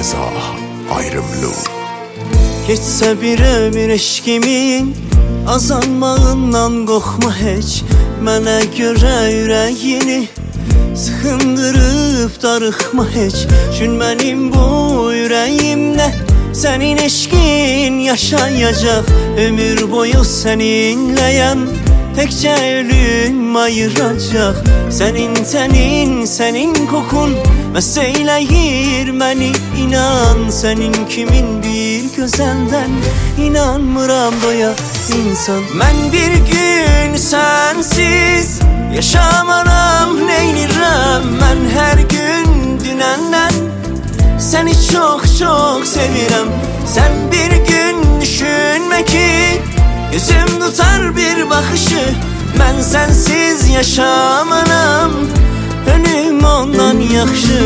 ceza ayrımlı. Geçse bir ömür eşkimin azalmağından qorxma heç. Mənə görə ürəyini sıxındırıb darıxma heç. Çün mənim bu ürəyimdə sənin eşkin yaşayacaq. Ömür boyu səninləyəm, təkcə ölüm ayıracaq. Sənin tənin, sənin kokun məst eyləyir məni. İnan sənin kimin bir gözəldən inanmıram doya insan. Mən bir gün sənsiz yaşamaram, neynirəm mən hər gün dünəndən. Səni çox çox sevirəm. Sən bir gün düşünmə ki gözüm tutar bir baxışı. Mən sənsiz yaşamaram, ölüm ondan yaxşı.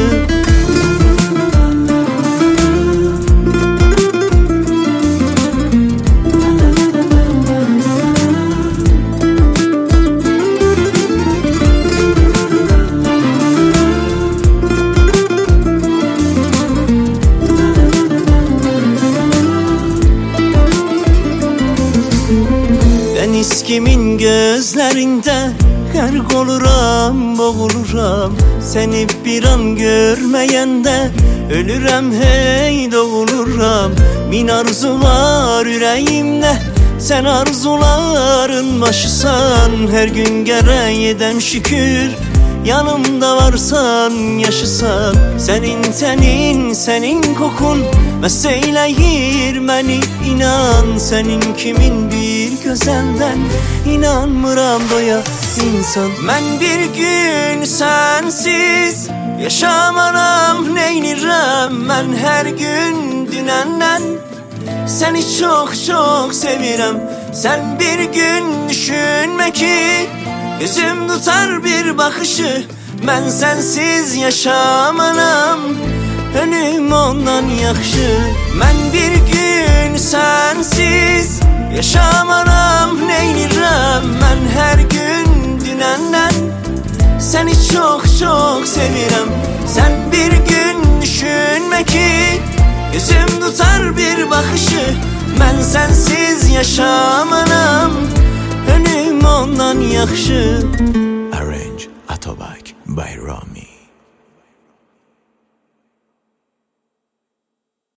Dəniz kimin gözlərində qərq oluram, boğuluram. Səni bir an görməyəndə ölürəm, hey doğuluram. Min arzu var ürəyimdə, sən arzuların başısan. Hər gün gərək edəm şükür, yanımda varsan, yaşısan. Sənin tənin, sənin kokun məst eyləyir məni. İnan sənin kimin bir gözəldən inanmıram doya insan. Mən bir gün sənsiz yaşamaram, neynirəm mən hər gün dünəndən. Səni çox çox sevirəm. Sən bir gün düşünmə ki gözüm tutar bir baxışı. Mən sənsiz yaşamaram, ölüm ondan yaxşı. Mən bir gün sənsiz yaşamaram, neynirəm mən hər gün dünəndən. Səni çox çox sevirəm. Sən bir gün düşünmə ki gözüm tutar bir baxışı. Mən sənsiz yaşamaram, ölüm ondan yaxşı. Arrange Atobak by Rami.